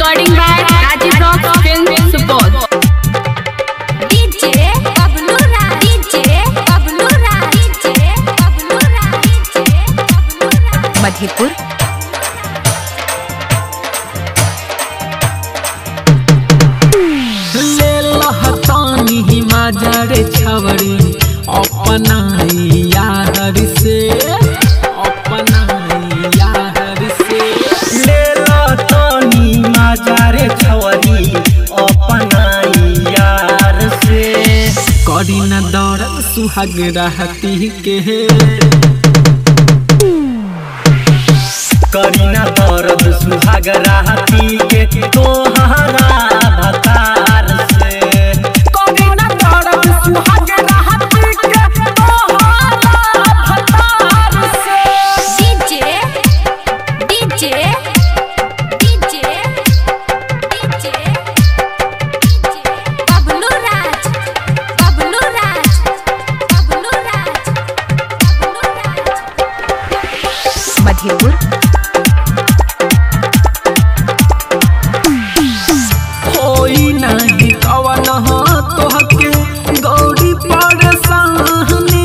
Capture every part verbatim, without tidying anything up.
Recording by Rajiv Rock Film Support. D J Bablu Ra, D J Bablu Ra, D J Bablu Ra, D J Bablu Ra. Madhepur ले लहतानी हिमाजरे छवरी अपनाई यार से अपनाई यार से ले लहतानी हिमाजरे छवरी अपनाई यार से करी न दौड़त सुहाग रहती के करी ना दर्द सुहाग रहती के तोहरा भतार से करी न दौड़त सुहाग रहती के तोहरा भतार से D J D J D J D J Bablu Raj, Bablu Raj, Bablu Raj, Bablu Raj. Madhepur होई नहीं कवन हो तोहके गौरी परेशानी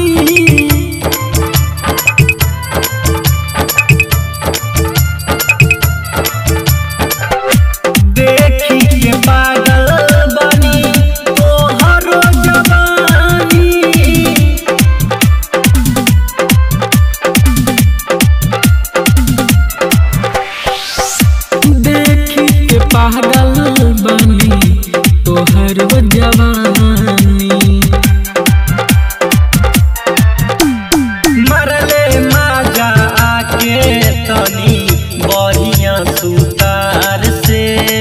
देखी के पागल बनी तोहरो जवानी देखी के पागल बनी तोहर जवानी मरले माजा आके तनी बढ़िया सुतार से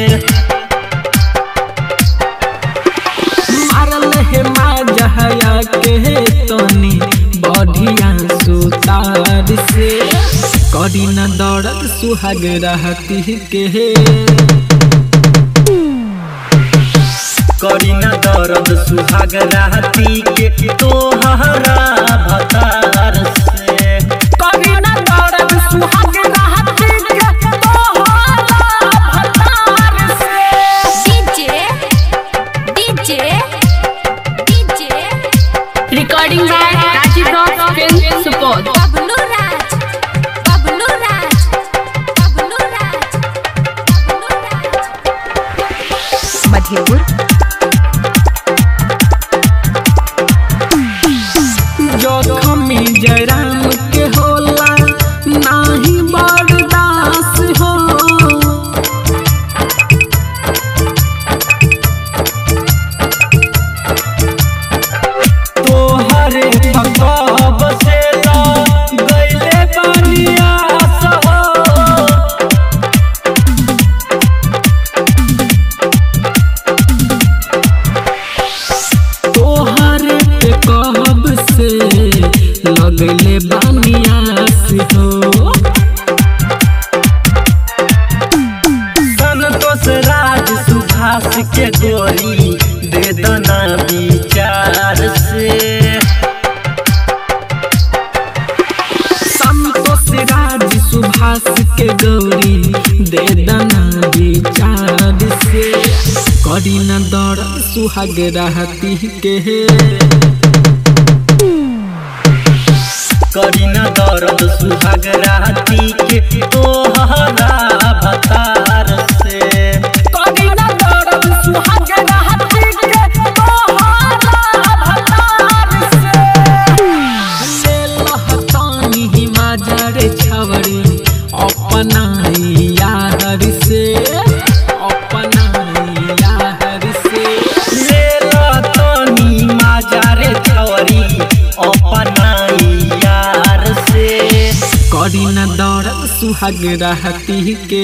मारल हे माजहया के तनी बढ़िया सुतार से करी न दौड़त सुहाग रहती के करी ना दर्द सुहाग रहती के तोहरा भतार से करी न दौड़त सुहाग रहती के तोहरा भतार से D J D J D J Recording by Rajiv Rock Film Support. Bablu Raj, Bablu Raj, Bablu Raj, Bablu Raj. Madhepur जोखमी Jairam के होला नाही बर्दाश्त हो तोहरे भगव से ला गईले बनिया सहो तोहरे पे कहब से लगले बानियास हो संतोष राज सुभाष के गोरी दे दना विचार से संतोष राज सुभाष के गौरी दे दना विचार से करी न दौड़ सुहाग रहती के करी ना दर्द सुहाग रहती के तोहरा भतार से करी न दौड़ सुहाग रहती के तोहरा भतार से ले लहतानी हिमाजरे छवरी अपनाई यार से अपनाई यार से ले लतनी माजारे छवरी अपनाई यार से करी न दौड़ सुहाग रहती के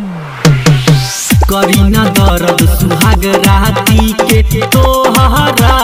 करी ना दर्द सुहाग रहती के तोहरा